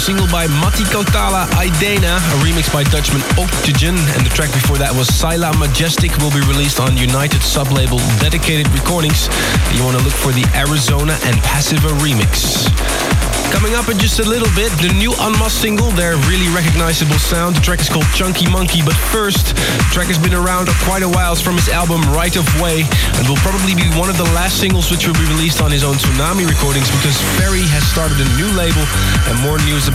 single by Matti Kotala, Idena, a remix by Dutchman Octogen, and the track before that was Sila Majestic, will be released on United sub-label Dedicated Recordings. You want to look for the Arizona and Passiva remix. Coming up in just a little bit, the new Unmasked single, their really recognizable sound. The track is called Chunky Monkey, but first, the track has been around quite a while. It's from his album Right of Way, and will probably be one of the last singles which will be released on his own Tsunami recordings, because Ferry has started a new label, and more news